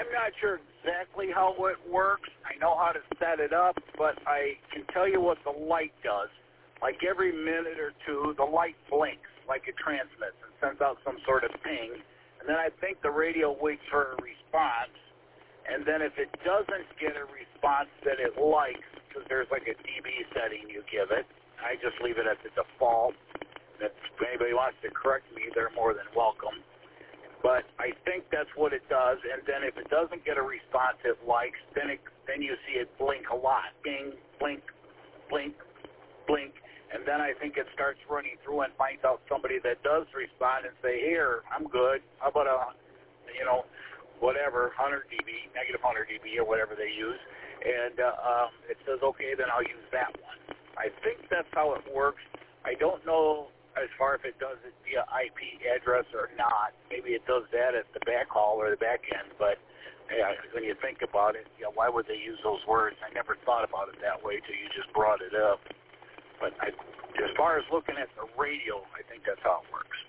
I'm not sure exactly how it works. I know how to set it up, but I can tell you what the light does. Like every minute or two, the light blinks like it transmits and sends out some sort of ping. And then I think the radio waits for a response. And then if it doesn't get a response that it likes, because there's like a dB setting you give it, I just leave it at the default. If anybody wants to correct me, they're more than welcome. But I think that's what it does. And then if it doesn't get a response it likes, then you see it blink a lot. Bing, blink, blink, blink. And then I think it starts running through and finds out somebody that does respond and say, here, I'm good. How about whatever, 100 dB, negative 100 dB or whatever they use. And it says, okay, then I'll use that one. I think that's how it works. I don't know as far if it does it via IP address or not. Maybe it does that at the backhaul or the back end, but when you think about it, why would they use those words? I never thought about it that way till you just brought it up. But as far as looking at the radio, I think that's how it works.